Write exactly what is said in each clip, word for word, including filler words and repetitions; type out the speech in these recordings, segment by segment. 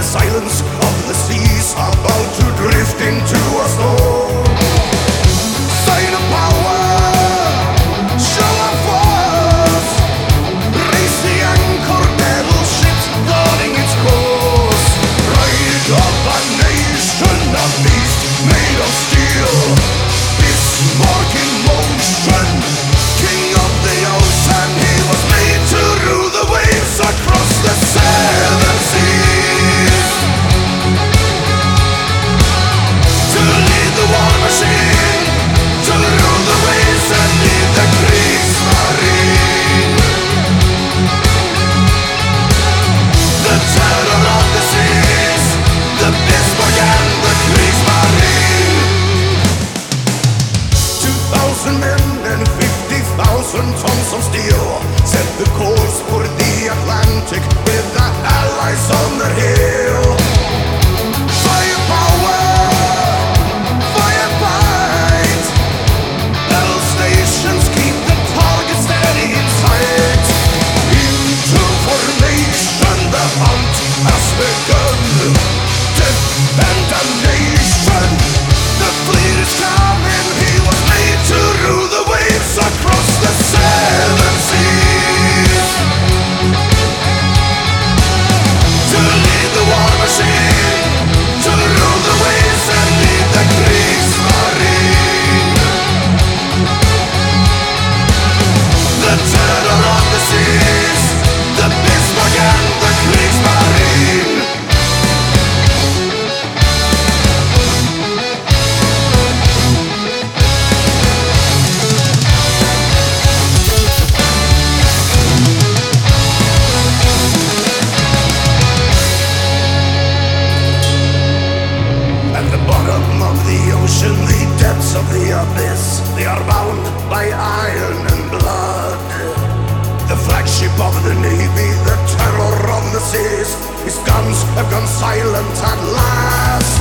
silence of the seas, about to drift into a storm. Sign of power, show of force, raise the anchor, battleships guarding its course. Ride of a nation, a beast made of steel, Bismarck in motion, king of the ocean. He was made to rule the waves across the seven seas, to lead the war machine, to rule the waves and lead the Kriegsmarine. The terror of the seas, the Bismarck and the Kriegsmarine. Two thousand men and fifty thousand tons of steel set the course for the Atlantic with the Allies on their heel. Firepower, firefight, battle stations keep the target steady in sight. Into formation, the hunt has begun. Death and damnation, the fleet is coming. He was made to rule the waves across the seven seas, to lead the war machine, to rule the waves and lead the Kriegsmarine. The terror of the seas, the Bismarck and the Kriegsmarine. At the bottom of the ocean, the depths of the abyss, they are bound by iron and blood. The flagship of the Navy, the terror of the seas, his guns have gone silent at last.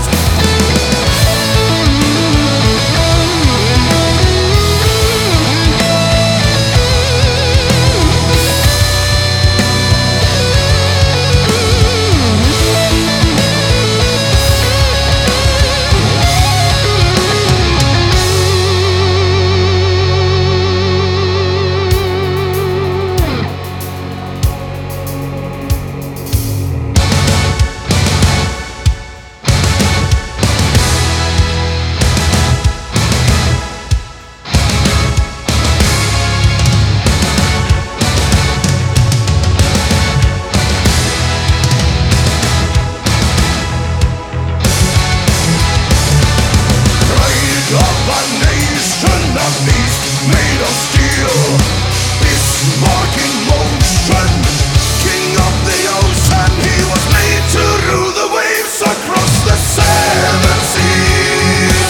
Of a nation, a beast made of steel, Bismarck in motion, king of the ocean. He was made to rule the waves across the seven seas,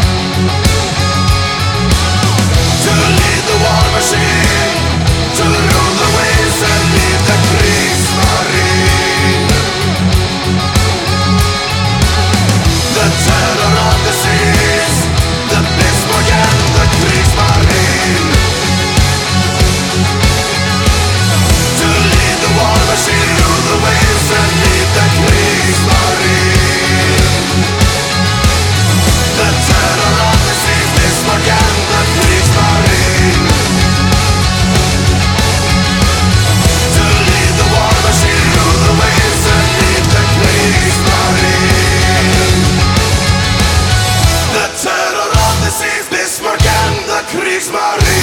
to lead the war machine, to rule the waves and lead the Kriegsmarine. The terror of the seas, the Bismarck and the Kriegsmarine. To lead the war machine, rule the waves and lead the Kriegsmarine. The terror of the seas, Bismarck and the Kriegsmarine. To lead the war machine, rule the waves and lead the Kriegsmarine. The terror of the seas, Bismarck and the Kriegsmarine.